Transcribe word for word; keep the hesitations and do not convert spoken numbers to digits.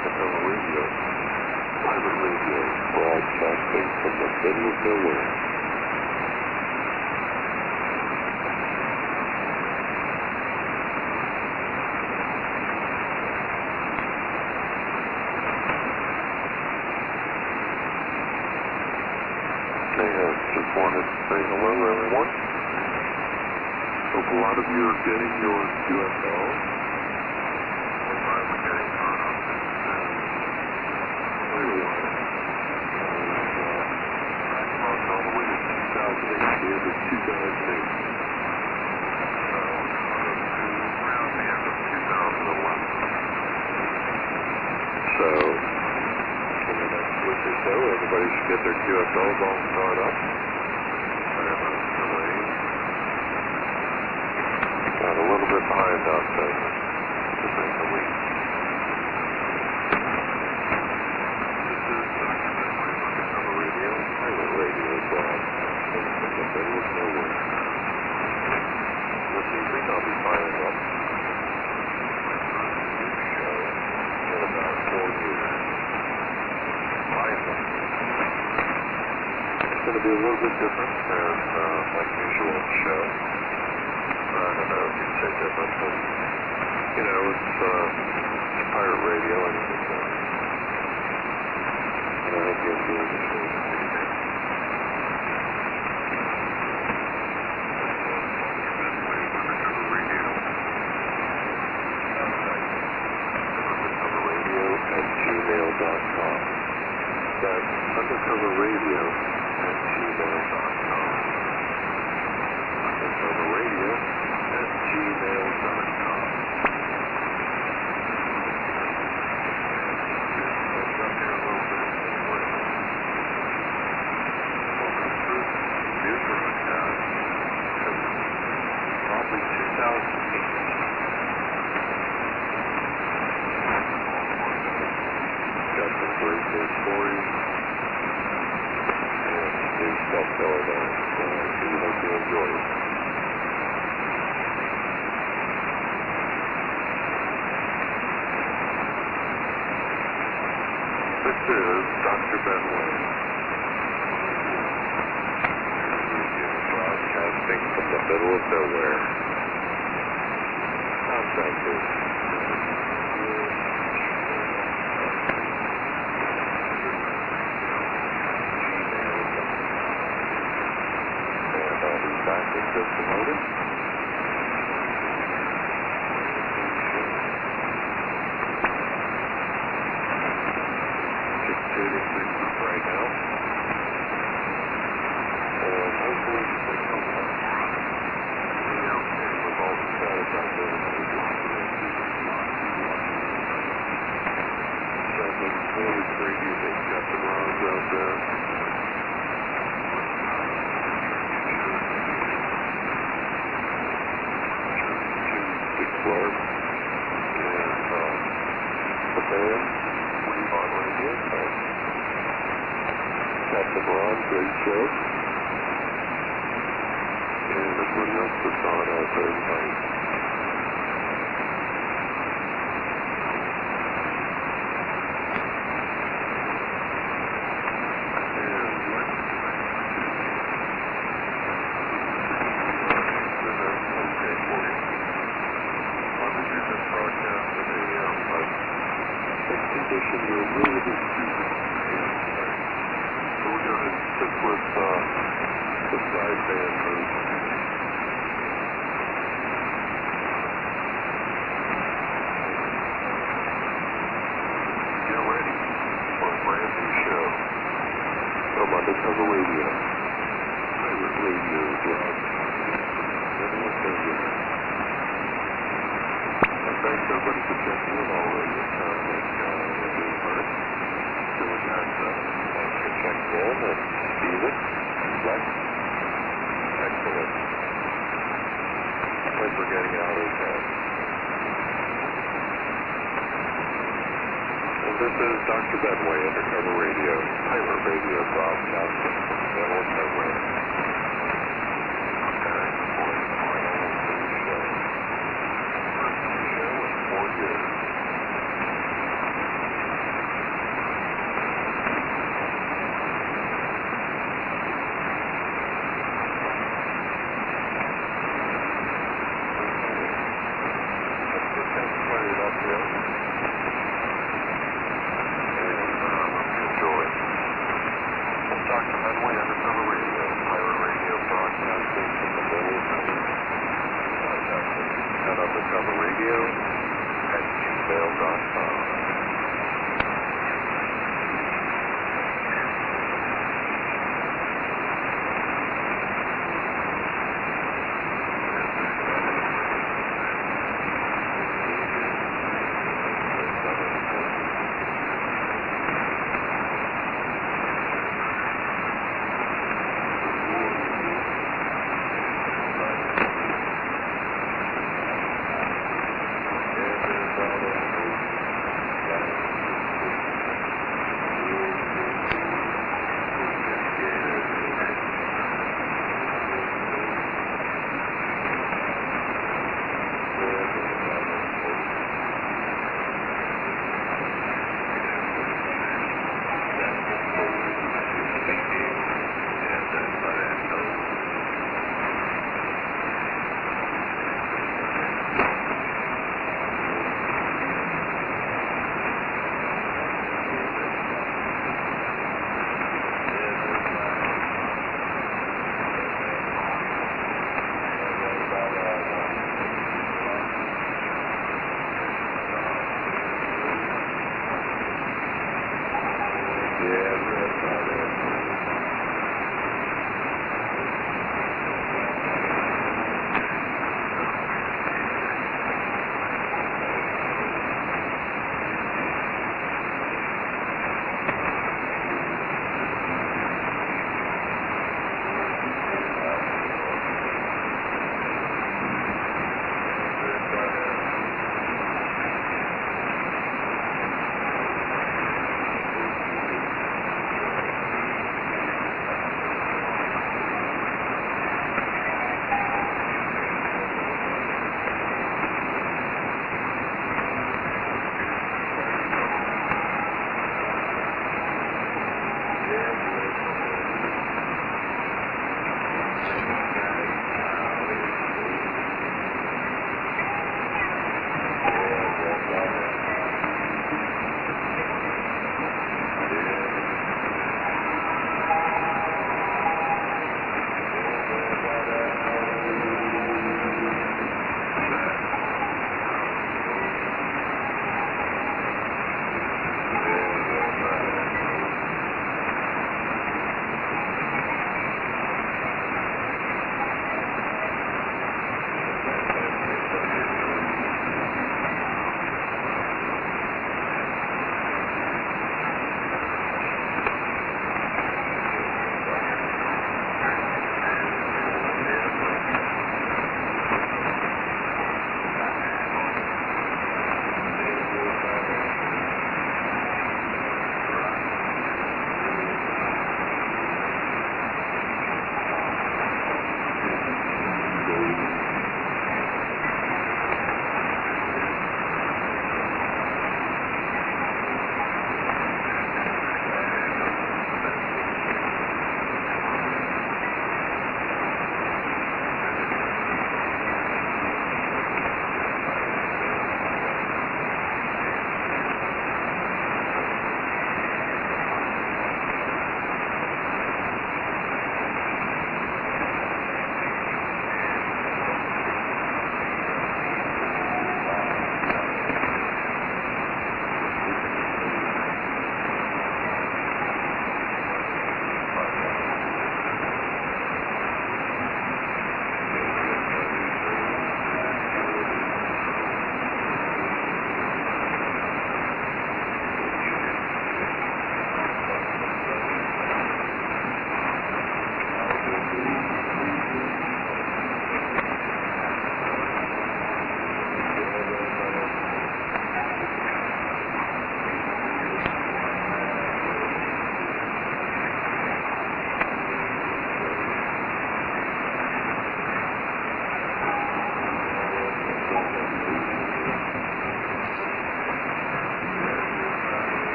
Undercover Radio. Pirate Radio, broadcasting from the middle of nowhere. Okay, uh, just wanted to say hello, everyone. Hope a lot of you are getting your Q S Ls. If I'm getting caught up, it's, uh, really well. All the way to two thousand eight, the end of two thousand eight. So, around the end of two thousand eleven. So, in the next week or so, everybody should get their Q S Ls all caught up. And I'm delayed. Got a little bit behind on things, to say the least. This is Doctor Benway, Undercover Radio, Pirate Radio, broadcasting from the middle of nowhere. This evening I'll be firing up my new show in about four years. Finally. It's going to be a little bit different than uh, my usual show. I don't know if you'd say different, but, you know, it's, uh, it's pirate radio, and it's, uh, and I hope you enjoy the show this evening. Undercover Radio. Undercover Radio at gmail dot com. That's Undercover Radio at gmail dot com. Undercover Radio at gmail dot com. Probably two thousand eight. Got some great news stories and new stuff going on. So we hope you enjoy it. This is Doctor Benway, broadcasting from the middle of nowhere. Contact us. And I'll be back in just a moment. Tuning things up right now. And hopefully you can come up. Yeah, okay, with all the status out there. Sounds like it's really crazy. They've got the rods out there. Big Clark. And, uh, the band. We've on radio. Captain Ron, great show. And everybody else that's on out there tonight. And let's okay for you. Why we do this broadcast at A M, but this condition will really be stupid. So we're going to stick with uh, the sideband version. Get ready for a brand new show from Undercover Radio. Pirate Radio broadcasting from the middle of nowhere. And thanks everybody for checking in already. It sounds like uh, we're doing hard. So we got uh, thanks for checking in, and Steven, Lex, excellent. Thanks for getting out okay. And this is Doctor Benway, Undercover Radio, Pirate Radio, broadcasting from the middle of nowhere.